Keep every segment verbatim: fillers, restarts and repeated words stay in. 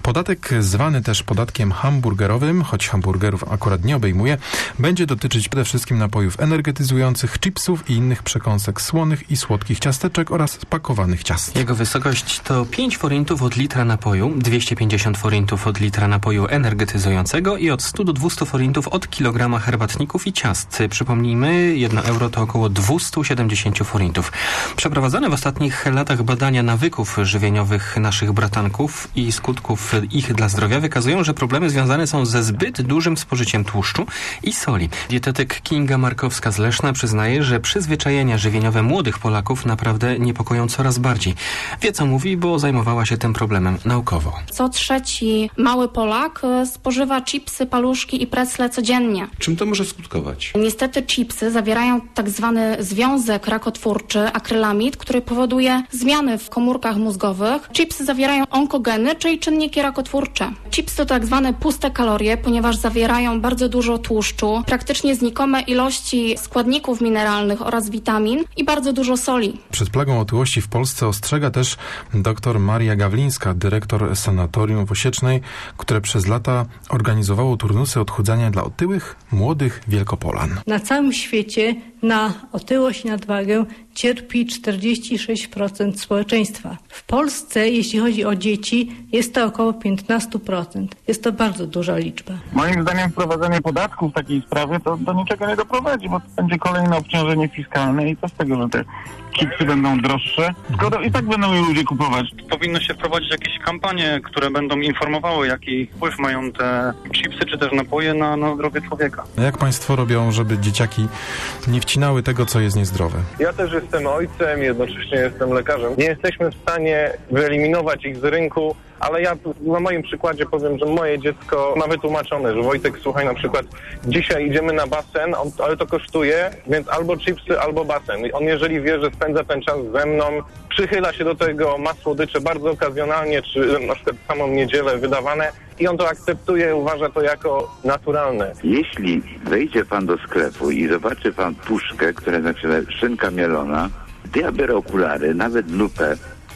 Podatek zwany też podatkiem hamburgerowym, choć hamburgerów akurat nie obejmuje, będzie dotyczyć przede wszystkim napojów energetyzujących, chipsów i innych przekąsek słonych i słodkich ciasteczek oraz pakowanych ciast. Jego wysokość to pięć forintów od litra napoju, dwieście pięćdziesiąt forintów od litra napoju energetyzującego i od stu do dwustu forintów od kilograma herbatników i ciast. Przypomnijmy, jedno euro to około dwieście siedemdziesiąt forintów. Przeprowadzone w ostatnich latach badania nawyków żywieniowych naszych bratanków i skutków ich dla zdrowia wykazują, że problemy związane są ze zbyt dużym spożyciem tłuszczu i soli. Dietetyk Kinga Markowska z Leszna przyznaje, że przyzwyczajenia żywieniowe młodych Polaków naprawdę niepokoją coraz bardziej. Wie co mówi, bo zajmowała się tym problemem naukowo. Co trzeci mały Polak spożywa chipsy, paluszki i precle codziennie. Czym to może skutkować? Niestety chipsy zawierają tak zwany związek rakotwórczy, akrylamid, który powoduje zmiany w komórkach mózgowych. Chipsy zawierają onkogeny, czyli czynniki rakotwórcze. Chipsy to tak zwane puste kalorie, ponieważ zawierają bardzo dużo tłuszczu, praktycznie znikome ilości składników mineralnych oraz witamin i bardzo dużo soli. Przed plagą otyłości w Polsce ostrzega też dr Maria Gawlińska, dyrektor sanatorium w Osiecznej, które przez lata organizowało turnusy odchudzania dla otyłych, młodych Wielkopolan. Na całym świecie na otyłość i nadwagę cierpi czterdzieści sześć procent społeczeństwa. W Polsce, jeśli chodzi o dzieci, jest to około piętnaście procent. Jest to bardzo duża liczba. Moim zdaniem wprowadzenie podatku w takiej sprawie to do niczego nie doprowadzi, bo to będzie kolejne obciążenie fiskalne i co z tego, że te chipsy będą droższe, skoro i tak będą je ludzie kupować. Powinno się wprowadzić jakieś kampanie, które będą informowały, jaki wpływ mają te chipsy czy też napoje na, na zdrowie człowieka. Jak państwo robią, żeby dzieciaki nie wcinały tego, co jest niezdrowe? Ja też jestem ojcem, jednocześnie jestem lekarzem. Nie jesteśmy w stanie wyeliminować ich z rynku, ale ja na moim przykładzie powiem, że moje dziecko ma wytłumaczone, że Wojtek, słuchaj, na przykład dzisiaj idziemy na basen, on, ale to kosztuje, więc albo chipsy, albo basen. On jeżeli wie, że spędza ten czas ze mną, przychyla się do tego, ma słodycze bardzo okazjonalnie, czy na przykład samą niedzielę wydawane i on to akceptuje, uważa to jako naturalne. Jeśli wejdzie pan do sklepu i zobaczy pan puszkę, która jest na przykład szynka mielona, to ja biorę okulary, nawet lupę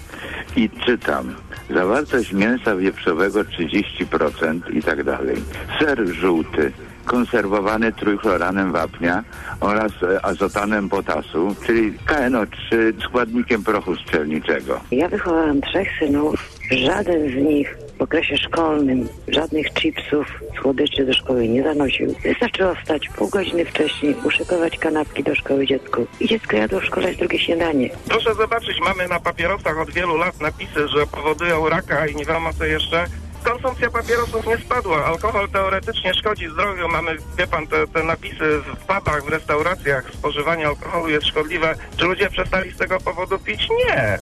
i czytam. Zawartość mięsa wieprzowego trzydzieści procent i tak dalej. Ser żółty, konserwowany trójchloranem wapnia oraz azotanem potasu, czyli K N O trzy składnikiem prochu strzelniczego. Ja wychowałam trzech synów. Żaden z nich w okresie szkolnym żadnych chipsów, słodyczy do szkoły nie zanosił. Wystarczyło wstać pół godziny wcześniej, uszykować kanapki do szkoły dziecku i dziecko jadło w szkole drugie śniadanie. Proszę zobaczyć, mamy na papierosach od wielu lat napisy, że powodują raka i nie wiadomo co jeszcze. Konsumpcja papierosów nie spadła. Alkohol teoretycznie szkodzi zdrowiu. Mamy, wie pan, te, te napisy w pubach, w restauracjach. Spożywanie alkoholu jest szkodliwe. Czy ludzie przestali z tego powodu pić? Nie.